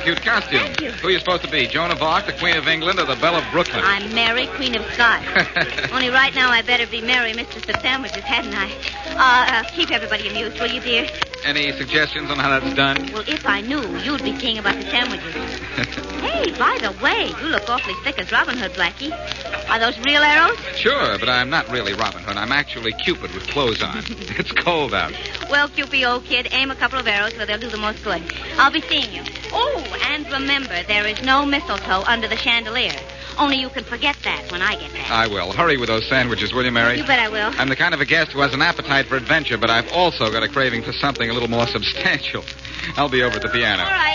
cute costume. Thank you. Who are you supposed to be? Joan of Arc, the Queen of England, or the Belle of Brooklyn? I'm Mary, Queen of Scots. Only right now I better be Mary, Mistress of Sandwiches, hadn't I? Keep everybody amused, will you, dear? Any suggestions on how that's done? Well, if I knew, you'd be seeing about the sandwiches. Hey, by the way, you look awfully thick as Robin Hood, Blackie. Are those real arrows? Sure, but I'm not really Robin Hood. I'm actually Cupid with clothes on. It's cold out. Well, Cupid, old kid, aim a couple of arrows where they'll do the most good. I'll be seeing you. Oh, and remember, there is no mistletoe under the chandelier. Only you can forget that when I get back. I will. Hurry with those sandwiches, will you, Mary? You bet I will. I'm the kind of a guest who has an appetite for adventure, but I've also got a craving for something a little more substantial. I'll be over at the piano. All right.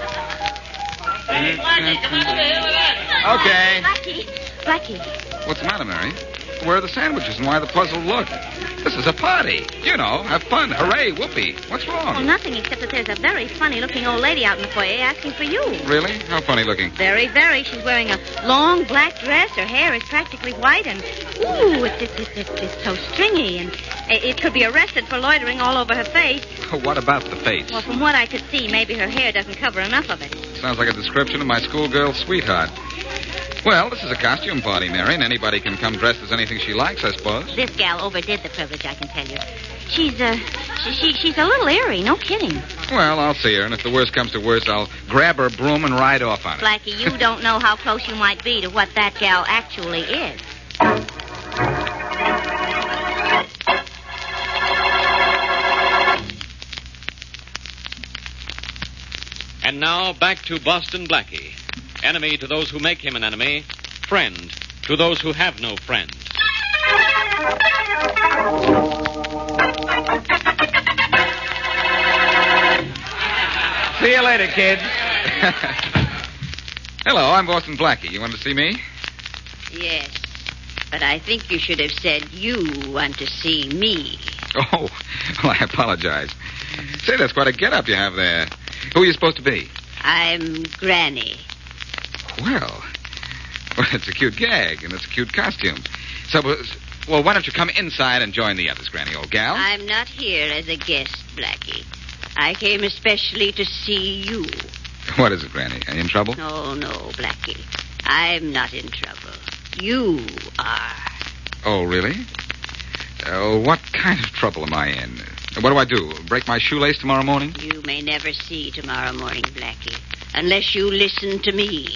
Okay. Blackie. What's the matter, Mary? Where are the sandwiches and why the puzzled look? This is a party. You know, have fun. Hooray, whoopee. What's wrong? Oh, nothing except that there's a very funny-looking old lady out in the foyer asking for you. Really? How funny looking? Very, very. She's wearing a long black dress. Her hair is practically white, and ooh, it's so stringy, and it could be arrested for loitering all over her face. What about the face? Well, from what I could see, maybe her hair doesn't cover enough of it. Sounds like a description of my schoolgirl sweetheart. Well, this is a costume party, Mary, and anybody can come dressed as anything she likes, I suppose. This gal overdid the privilege, I can tell you. She's a little eerie, no kidding. Well, I'll see her, and if the worst comes to worst, I'll grab her broom and ride off on it. Blackie, you don't know how close you might be to what that gal actually is. And now, back to Boston Blackie. Enemy to those who make him an enemy. Friend to those who have no friend. See you later, kids. Hello, I'm Boston Blackie. You want to see me? Yes, but I think you should have said you want to see me. Oh, well, I apologize. Say, that's quite a get-up you have there. Who are you supposed to be? I'm Granny. Well, it's a cute gag, and it's a cute costume. So, well, why don't you come inside and join the others, Granny, old gal? I'm not here as a guest, Blackie. I came especially to see you. What is it, Granny? Are you in trouble? No, Blackie. I'm not in trouble. You are. Oh, really? What kind of trouble am I in? What do? Break my shoelace tomorrow morning? You may never see tomorrow morning, Blackie, unless you listen to me.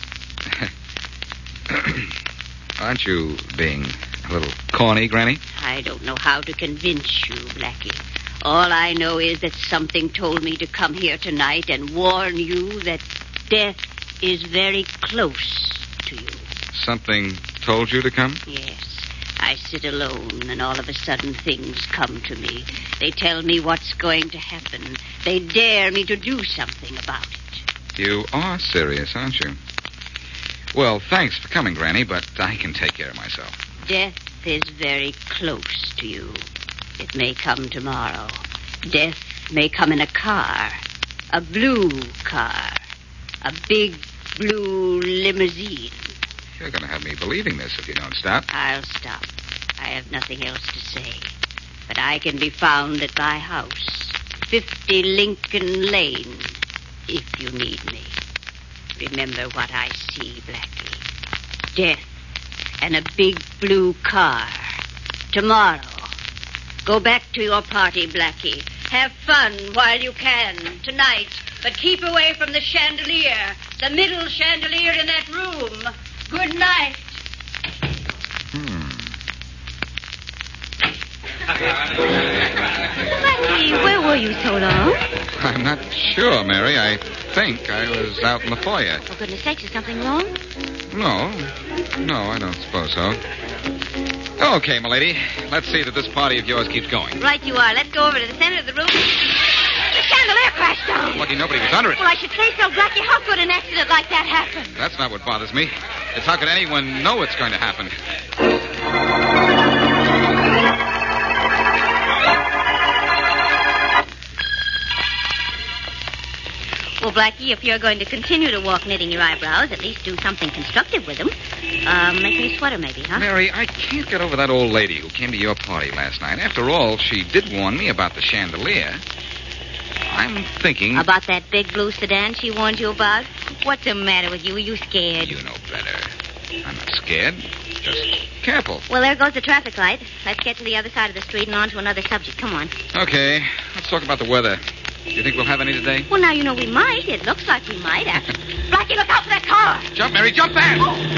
Aren't you being a little corny, Granny? I don't know how to convince you, Blackie. All I know is that something told me to come here tonight and warn you that death is very close to you. Something told you to come? Yes. I sit alone, and all of a sudden things come to me. They tell me what's going to happen. They dare me to do something about it. You are serious, aren't you? Well, thanks for coming, Granny, but I can take care of myself. Death is very close to you. It may come tomorrow. Death may come in a car. A blue car. A big blue limousine. You're going to have me believing this if you don't stop. I'll stop. I have nothing else to say. But I can be found at my house, 50 Lincoln Lane, if you need me. Remember what I see, Blackie. Death and a big blue car. Tomorrow. Go back to your party, Blackie. Have fun while you can tonight, but keep away from the chandelier, the middle chandelier in that room. Good night. Blackie, where were you so long? I'm not sure, Mary. I think I was out in the foyer. For goodness sakes, is something wrong? No, I don't suppose so. Okay, milady. Let's see that this party of yours keeps going. Right you are. Let's go over to the center of the room. The chandelier crashed down. Lucky nobody was under it. Well, I should say so, Blackie. How could an accident like that happen? That's not what bothers me. It's how could anyone know it's going to happen? Well, Blackie, if you're going to continue to walk knitting your eyebrows, at least do something constructive with them. Make me a sweater, maybe, huh? Mary, I can't get over that old lady who came to your party last night. After all, she did warn me about the chandelier. I'm thinking... About that big blue sedan she warned you about? What's the matter with you? Are you scared? You know better. I'm not scared. Just careful. Well, there goes the traffic light. Let's get to the other side of the street and on to another subject. Come on. Okay. Let's talk about the weather. Do you think we'll have any today? Well, now you know we might. It looks like we might. Blackie, look out for that car. Jump, Mary. Jump fast.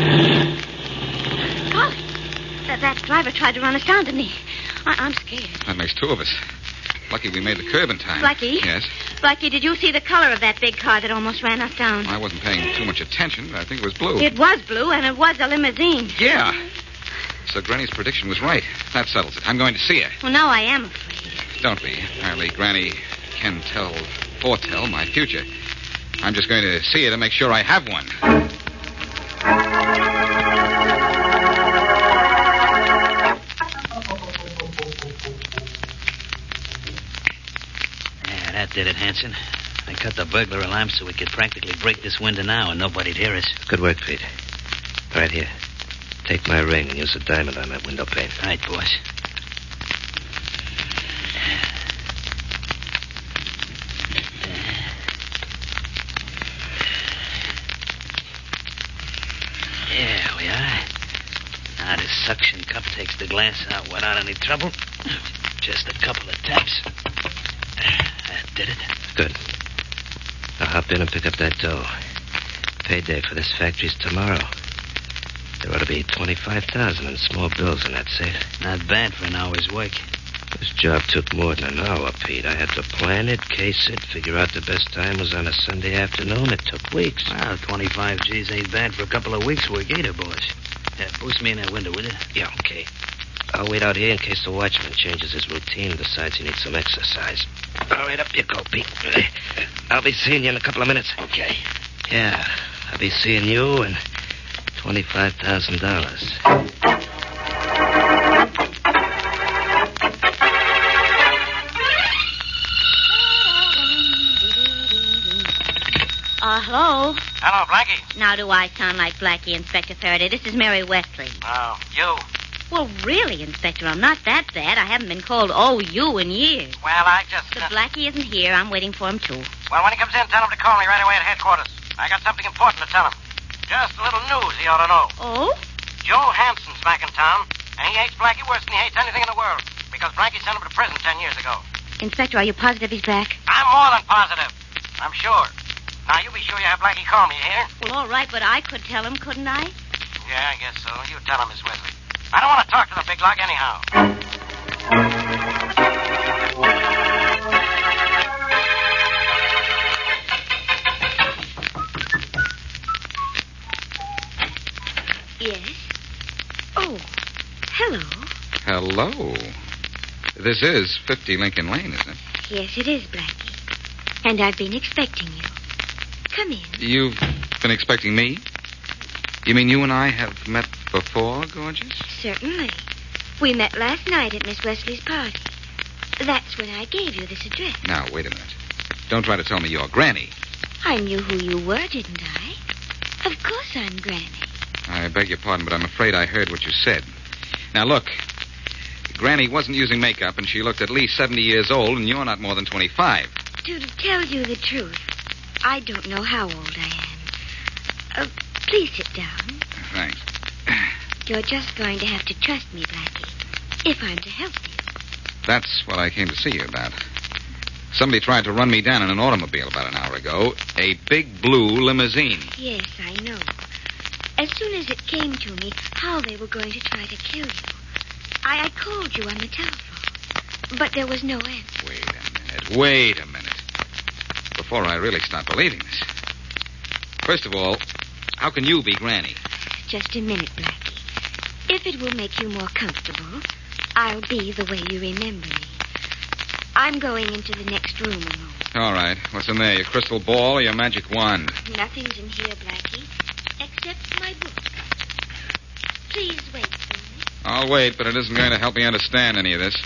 Golly. That driver tried to run us down, didn't he? I'm scared. That makes two of us. Lucky we made the curb in time. Blackie? Yes? Blackie, did you see the color of that big car that almost ran us down? I wasn't paying too much attention, but I think it was blue. It was blue, and it was a limousine. Yeah. So Granny's prediction was right. That settles it. I'm going to see her. Well, now I am afraid. Don't be. Apparently, Granny can foretell my future. I'm just going to see her to make sure I have one. Yeah, that did it, Hanson. I cut the burglar alarm so we could practically break this window now and nobody'd hear us. Good work, Pete. Right here. Take my ring and use a diamond on that window pane. Right, boss. There we are. Now this suction cup takes the glass out without any trouble. Just a couple of taps. That did it. Good. Now hop in and pick up that dough. Payday for this factory's tomorrow. There ought to be $25,000 in small bills in that safe. Not bad for an hour's work. This job took more than an hour, Pete. I had to plan it, case it, figure out the best time was on a Sunday afternoon. It took weeks. Well, 25 G's ain't bad for a couple of weeks' work either, boss. Boost me in that window, will you? Yeah, okay. I'll wait out here in case the watchman changes his routine and decides he needs some exercise. All right, up you go, Pete. I'll be seeing you in a couple of minutes. Okay. Yeah, I'll be seeing you and $25,000. Hello? Hello, Blackie. Now do I sound like Blackie, Inspector Faraday? This is Mary Wesley. Oh, you. Well, really, Inspector, I'm not that bad. I haven't been called you in years. Well, I just... But Blackie isn't here. I'm waiting for him, too. Well, when he comes in, tell him to call me right away at headquarters. I got something important to tell him. Just a little news he ought to know. Oh? Joe Hanson's back in town, and he hates Blackie worse than he hates anything in the world, because Blackie sent him to prison 10 years ago. Inspector, are you positive he's back? I'm more than positive. I'm sure. Now, you be sure you have Blackie call me, you hear? Well, all right, but I could tell him, couldn't I? Yeah, I guess so. You tell him, Miss Wesley. I don't want to talk to the big lug anyhow. Yes? Oh, hello. Hello. This is 50 Lincoln Lane, isn't it? Yes, it is, Blackie. And I've been expecting you. Come in. You've been expecting me? You mean you and I have met before, gorgeous? Certainly. We met last night at Miss Wesley's party. That's when I gave you this address. Now, wait a minute. Don't try to tell me you're Granny. I knew who you were, didn't I? Of course I'm Granny. I beg your pardon, but I'm afraid I heard what you said. Now, look. Granny wasn't using makeup, and she looked at least 70 years old, and you're not more than 25. To tell you the truth, I don't know how old I am. Please sit down. Thanks. You're just going to have to trust me, Blackie, if I'm to help you. That's what I came to see you about. Somebody tried to run me down in an automobile about an hour ago. A big blue limousine. Yes, I know. As soon as it came to me how they were going to try to kill you, I called you on the telephone. But there was no answer. Wait a minute. Before I really start believing this. First of all, how can you be Granny? Just a minute, Blackie. If it will make you more comfortable, I'll be the way you remember me. I'm going into the next room a moment. All right. What's in there, your crystal ball or your magic wand? Nothing's in here, Blackie, except my book. Please wait for me. I'll wait, but it isn't going to help me understand any of this.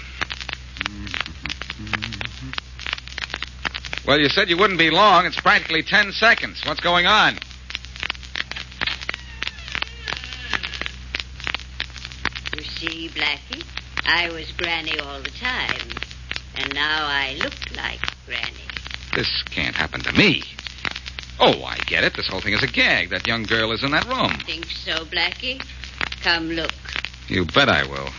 Well, you said you wouldn't be long. It's practically 10 seconds. What's going on? You see, Blackie, I was Granny all the time. And now I look like Granny. This can't happen to me. Oh, I get it. This whole thing is a gag. That young girl is in that room. Think so, Blackie? Come look. You bet I will.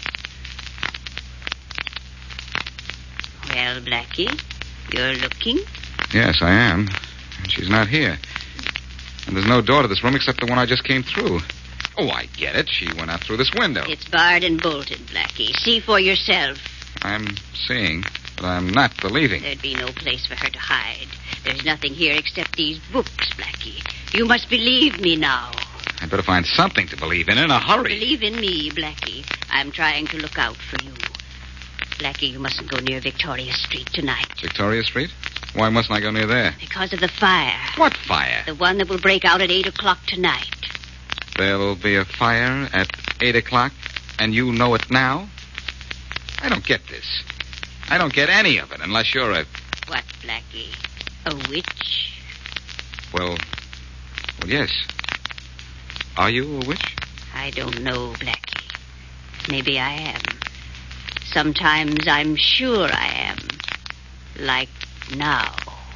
Well, Blackie, you're looking? Yes, I am. And she's not here. And there's no door to this room except the one I just came through. Oh, I get it. She went out through this window. It's barred and bolted, Blackie. See for yourself. I'm seeing, but I'm not believing. There'd be no place for her to hide. There's nothing here except these books, Blackie. You must believe me now. I'd better find something to believe in a hurry. Believe in me, Blackie. I'm trying to look out for you. Blackie, you mustn't go near Victoria Street tonight. Victoria Street? Why mustn't I go near there? Because of the fire. What fire? The one that will break out at 8 o'clock tonight. There'll be a fire at 8 o'clock, and you know it now? I don't get this. I don't get any of it unless you're a... What, Blackie? A witch? Well, yes. Are you a witch? I don't know, Blackie. Maybe I am. Sometimes I'm sure I am. Like now.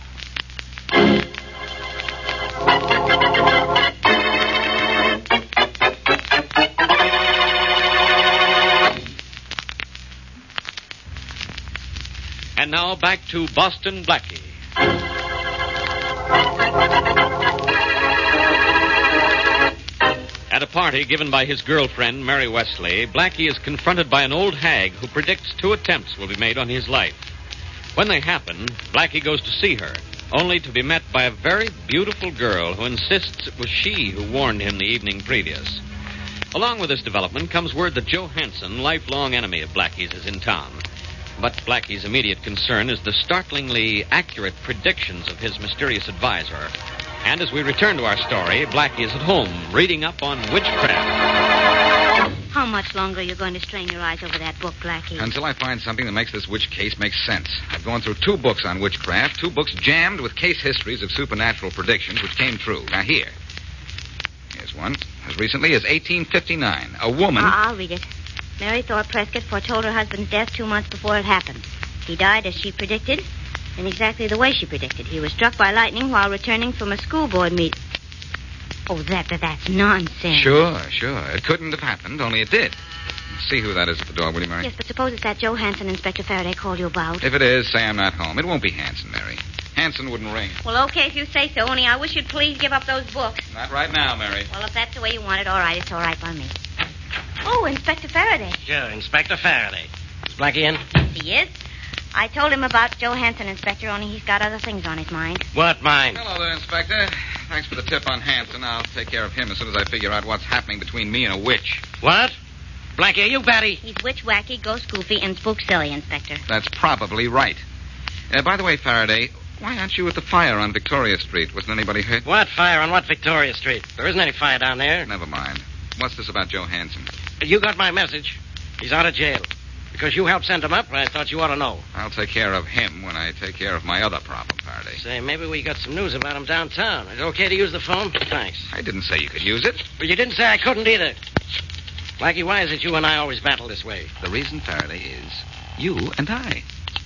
And now back to Boston Blackie. At a party given by his girlfriend, Mary Wesley, Blackie is confronted by an old hag who predicts 2 attempts will be made on his life. When they happen, Blackie goes to see her, only to be met by a very beautiful girl who insists it was she who warned him the evening previous. Along with this development comes word that Joe Hansen, lifelong enemy of Blackie's, is in town. But Blackie's immediate concern is the startlingly accurate predictions of his mysterious advisor. And as we return to our story, Blackie is at home, reading up on witchcraft. How much longer are you going to strain your eyes over that book, Blackie? Until I find something that makes this witch case make sense. I've gone through 2 books on witchcraft, 2 books jammed with case histories of supernatural predictions which came true. Now, here's one. As recently as 1859, a woman... I'll read it. Mary Thorpe Prescott foretold her husband's death 2 months before it happened. He died as she predicted, in exactly the way she predicted. He was struck by lightning while returning from a school board meeting. Oh, that's nonsense. Sure. It couldn't have happened, only it did. See who that is at the door, will you, Mary? Yes, but suppose it's that Joe Hansen Inspector Faraday called you about. If it is, say I'm not home. It won't be Hansen, Mary. Hansen wouldn't ring. Well, okay, if you say so, only I wish you'd please give up those books. Not right now, Mary. Well, if that's the way you want it, all right. It's all right by me. Oh, Inspector Faraday. Sure, Inspector Faraday. Is Blackie in? He is. I told him about Joe Hansen, Inspector, only he's got other things on his mind. What mind? Hello there, Inspector. Thanks for the tip on Hansen. I'll take care of him as soon as I figure out what's happening between me and a witch. What? Blackie, are you batty? He's witch wacky, ghost goofy, and spook silly, Inspector. That's probably right. By the way, Faraday, why aren't you at the fire on Victoria Street? Wasn't anybody hurt? What fire on what Victoria Street? There isn't any fire down there. Never mind. What's this about Joe Hansen? You got my message. He's out of jail. Because you helped send him up, I thought you ought to know. I'll take care of him when I take care of my other problem, Faraday. Say, maybe we got some news about him downtown. Is it okay to use the phone? Thanks. I didn't say you could use it. But you didn't say I couldn't either. Blackie, why is it you and I always battle this way? The reason, Faraday, is you and I.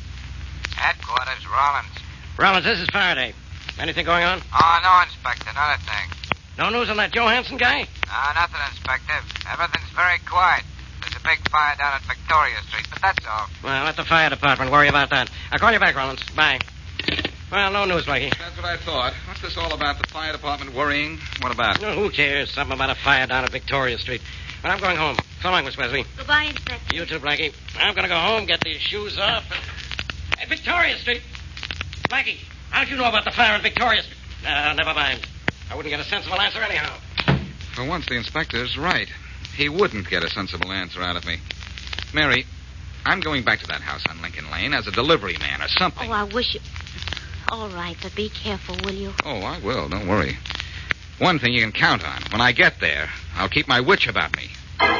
Headquarters, Rollins. Rollins, this is Faraday. Anything going on? Oh, no, Inspector, not a thing. No news on that Joe Hansen guy? No, nothing, Inspector. Everything's very quiet. There's a big fire down at Victoria Street, but that's all. Well, let the fire department worry about that. I'll call you back, Rollins. Bye. Well, no news, Blackie. That's what I thought. What's this all about? The fire department worrying? What about? No, who cares? Something about a fire down at Victoria Street. But I'm going home. So long, Miss Wesley. Goodbye, Inspector. You too, Blackie. I'm going to go home, get these shoes off. Hey, Victoria Street. Blackie, how'd you know about the fire at Victoria Street? Never mind. I wouldn't get a sensible answer anyhow. For once, the inspector's right. He wouldn't get a sensible answer out of me. Mary, I'm going back to that house on Lincoln Lane as a delivery man or something. Oh, I wish you... All right, but be careful, will you? Oh, I will. Don't worry. One thing you can count on. When I get there, I'll keep my witch about me.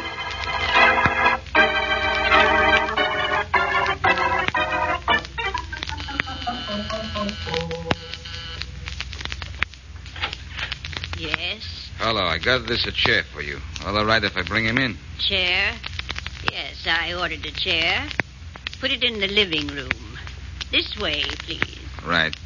Yes? Hello, I got this a chair for you. All right if I bring him in? Chair? Yes, I ordered a chair. Put it in the living room. This way, please. Right.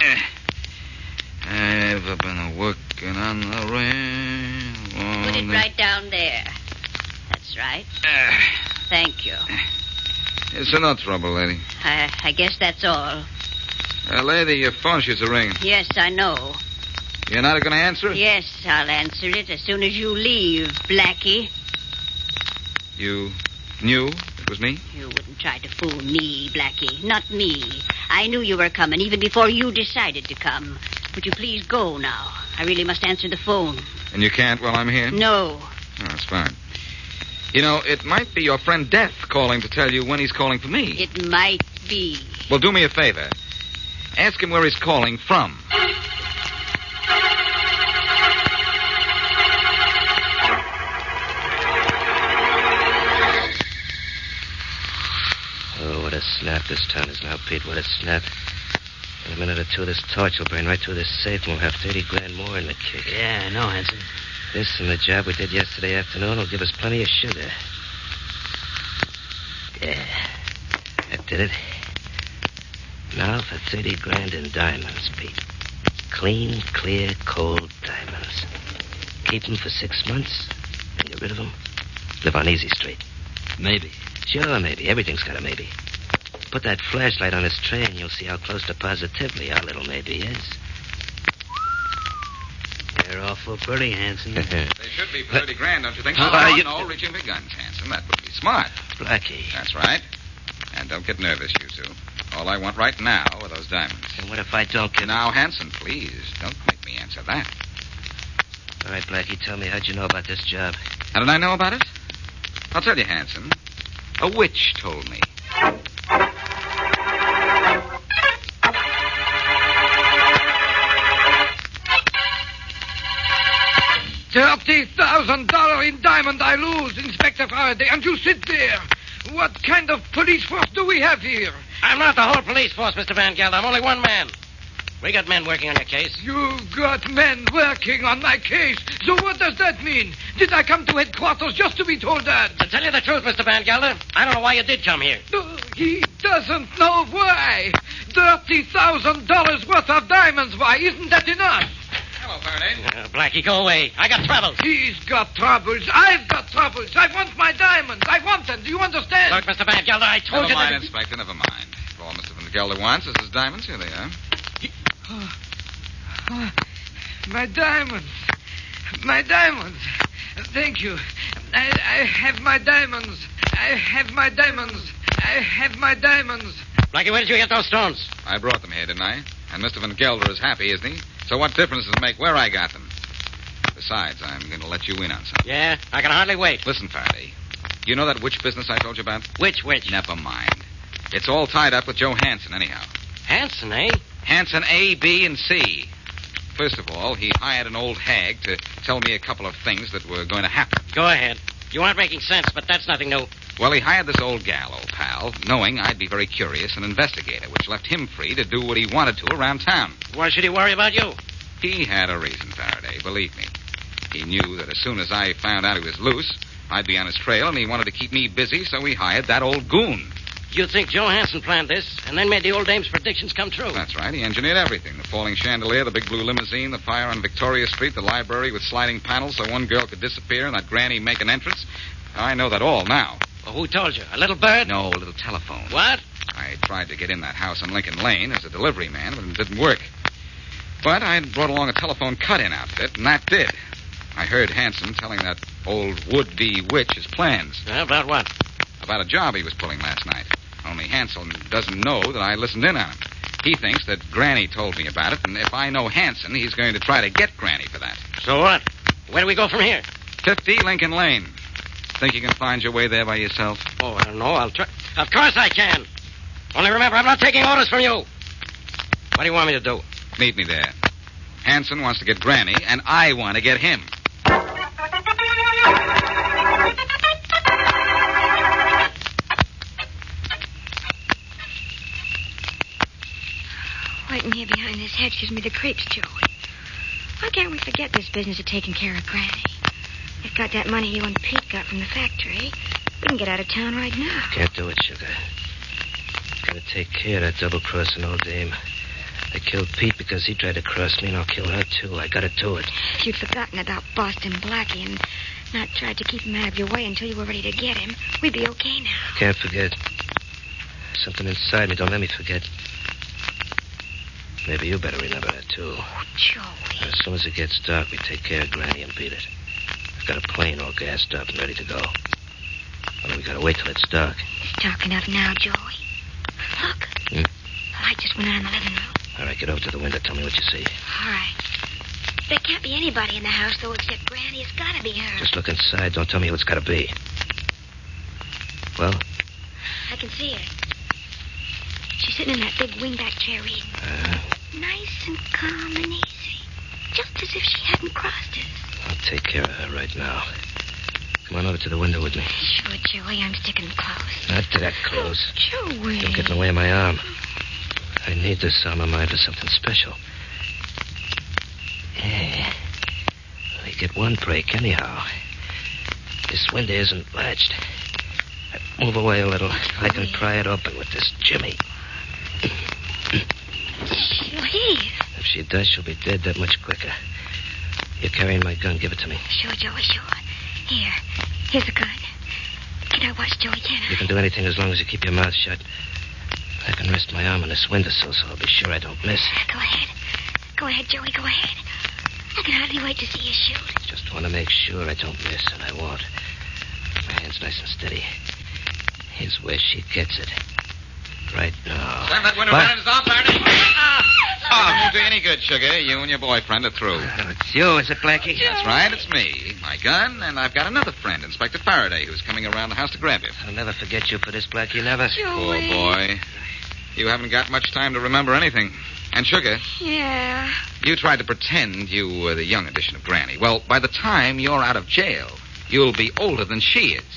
I've been working on the railroad. Put it right down there. That's right. Thank you. It's no trouble, lady. I guess that's all. Lady, your phone she's a ringing. Yes, I know. You're not going to answer it? Yes, I'll answer it as soon as you leave, Blackie. You knew it was me? You wouldn't try to fool me, Blackie. Not me. I knew you were coming even before you decided to come. Would you please go now? I really must answer the phone. And you can't while I'm here? No. Oh, that's fine. You know, it might be your friend Death calling to tell you when he's calling for me. It might be. Well, do me a favor. Ask him where he's calling from. Oh, what a snap this town is now, Pete. What a snap. In a minute or two, this torch will burn right through this safe, and we'll have 30 grand more in the kick. Yeah, I know, Hanson. This and the job we did yesterday afternoon will give us plenty of sugar. Yeah, that did it. Now for 30 grand in diamonds, Pete. Clean, clear, cold diamonds. Keep them for 6 months and get rid of them. Live on Easy Street. Maybe. Sure, maybe. Everything's got a maybe. Put that flashlight on this tray and you'll see how close to positively our little maybe is. You're awful pretty, Hanson. They should be for 30 grand, don't you think? No, reaching for guns, Hanson. That would be smart. Blackie. That's right. And don't get nervous, you two. All I want right now are those diamonds. And what if I don't get... Now, Hanson, please, don't make me answer that. All right, Blackie, tell me, how'd you know about this job? How did I know about it? I'll tell you, Hanson. A witch told me. $30,000 in diamond I lose, Inspector Faraday, and you sit there. What kind of police force do we have here? I'm not the whole police force, Mr. Van Gelder. I'm only one man. We got men working on your case. You've got men working on my case. So what does that mean? Did I come to headquarters just to be told that? To tell you the truth, Mr. Van Gelder, I don't know why you did come here. He doesn't know why. $30,000 worth of diamonds, why? Isn't that enough? Hello, Faraday. Blackie, go away. I got troubles. He's got troubles. I've got troubles. I want my diamonds. I want them. Do you understand? Look, Mr. Van Gelder, I told Never you mind, that... Inspector, never mind. All Mr. Van Gelder wants is his diamonds. Here they are. My diamonds. My diamonds. Thank you. I have my diamonds. I have my diamonds. I have my diamonds. Blackie, where did you get those stones? I brought them here, didn't I? And Mr. Van Gelder is happy, isn't he? So what difference does it make where I got them? Besides, I'm going to let you in on something. Yeah, I can hardly wait. Listen, Faraday. You know that witch business I told you about? Which witch? Never mind. It's all tied up with Joe Hanson, anyhow. Hanson, eh? Hanson A, B, and C. First of all, he hired an old hag to tell me a couple of things that were going to happen. Go ahead. You aren't making sense, but that's nothing new. Well, he hired this old gal, old pal, knowing I'd be very curious and investigate her, which left him free to do what he wanted to around town. Why should he worry about you? He had a reason, Faraday, believe me. He knew that as soon as I found out he was loose, I'd be on his trail, and he wanted to keep me busy, so he hired that old goon. You think Joe Hanson planned this, and then made the old dame's predictions come true? That's right. He engineered everything. The falling chandelier, the big blue limousine, the fire on Victoria Street, the library with sliding panels so one girl could disappear and that granny make an entrance. I know that all now. Well, who told you? A little bird? No, a little telephone. What? I tried to get in that house on Lincoln Lane as a delivery man, but it didn't work. But I'd brought along a telephone cut-in outfit, and that did. I heard Hanson telling that old would-be witch his plans. About what? About a job he was pulling last night. Only Hanson doesn't know that I listened in on him. He thinks that Granny told me about it, and if I know Hanson, he's going to try to get Granny for that. So what? Where do we go from here? 50 Lincoln Lane. Think you can find your way there by yourself? Oh, I don't know. I'll try. Of course I can. Only remember, I'm not taking orders from you. What do you want me to do? Meet me there. Hanson wants to get Granny, and I want to get him. Waiting here behind this hedge gives me the creeps, Joey. Why can't we forget this business of taking care of Granny? We've got that money you and Pete got from the factory. We can get out of town right now. Can't do it, Sugar. Gotta take care of that double-crossing old dame. I killed Pete because he tried to cross me, and I'll kill her, too. I got it to it. If you'd forgotten about Boston Blackie and not tried to keep him out of your way until you were ready to get him, we'd be okay now. I can't forget. Something inside me don't let me forget. Maybe you better remember that, too. Oh, Joey. As soon as it gets dark, we take care of Granny and beat it. I've got a plane all gassed up and ready to go. Only we gotta wait till it's dark. It's dark enough now, Joey. Look. The light just went out in the living room. All right, get over to the window. Tell me what you see. All right. There can't be anybody in the house, though, except Granny. It's gotta be her. Just look inside. Don't tell me who it's gotta be. Well? I can see her. She's sitting in that big wingback chair reading. Nice and calm and easy. Just as if she hadn't crossed us. I'll take care of her right now. Come on over to the window with me. Sure, Joey. I'm sticking close. Not that close. Joey. Don't get in the way of my arm. I need this arm of mine for something special. Yeah. We get one break anyhow. This window isn't latched. Move away a little. I can pry it open with this jimmy. She'll hear you. If she does, she'll be dead that much quicker. You're carrying my gun. Give it to me. Sure, Joey, sure. Here's a gun. Can I watch Joey, can I? You can do anything as long as you keep your mouth shut. I can rest my arm on this windowsill, so I'll be sure I don't miss. Go ahead. Go ahead, Joey, go ahead. I can hardly wait to see you shoot. Just want to make sure I don't miss, and I won't. My hand's nice and steady. Here's where she gets it. Right now. Slam that window down. It's off, Barney. Oh, it won't do you any good, Sugar. You and your boyfriend are through. It's you, is it, Blackie? That's right, it's me. My gun, and I've got another friend, Inspector Faraday, who's coming around the house to grab you. I'll never forget you for this, Blackie, never. Poor boy. You haven't got much time to remember anything. And, Sugar. Yeah? You tried to pretend you were the young edition of Granny. Well, by the time you're out of jail, you'll be older than she is.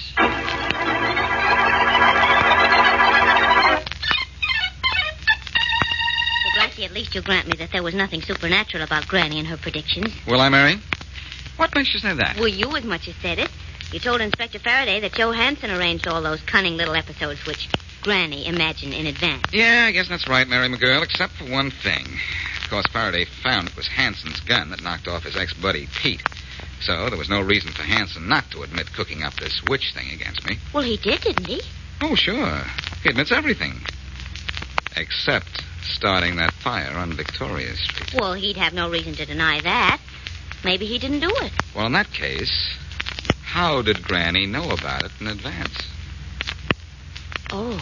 Blackie, at least you'll grant me that there was nothing supernatural about Granny and her predictions. Will I, Mary? What makes you say that? Well, you as much as said it. You told Inspector Faraday that Joe Hansen arranged all those cunning little episodes which Granny imagined in advance. Yeah, I guess that's right, Mary McGill, except for one thing. Of course, Faraday found it was Hansen's gun that knocked off his ex-buddy, Pete. So there was no reason for Hansen not to admit cooking up this witch thing against me. Well, he did, didn't he? Oh, sure. He admits everything. Except starting that fire on Victoria Street. Well, he'd have no reason to deny that. Maybe he didn't do it. Well, in that case, how did Granny know about it in advance? Oh,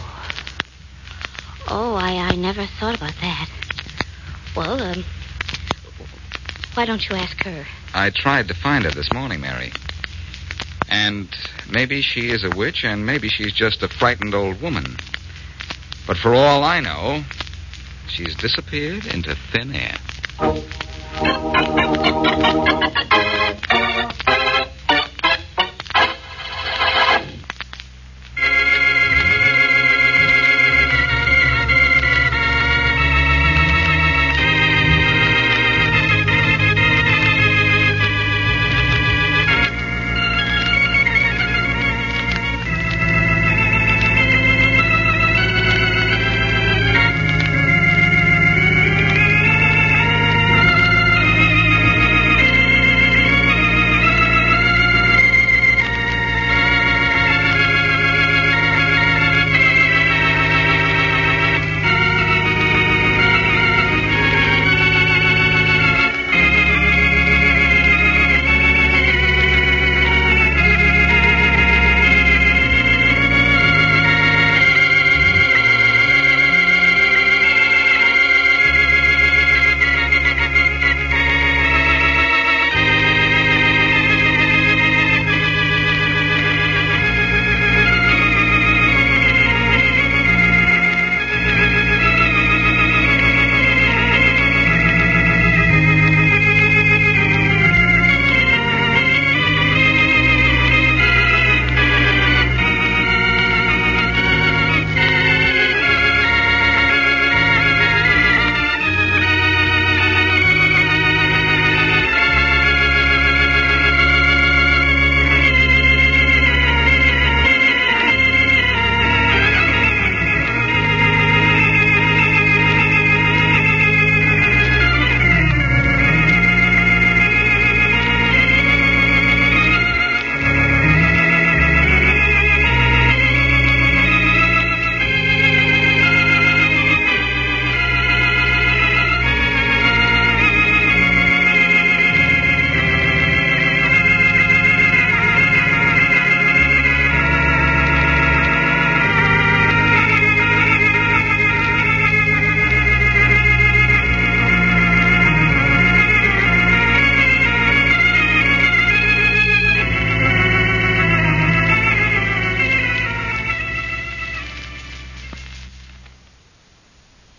I never thought about that. Well, why don't you ask her? I tried to find her this morning, Mary. And maybe she is a witch, and maybe she's just a frightened old woman. But for all I know, she's disappeared into thin air.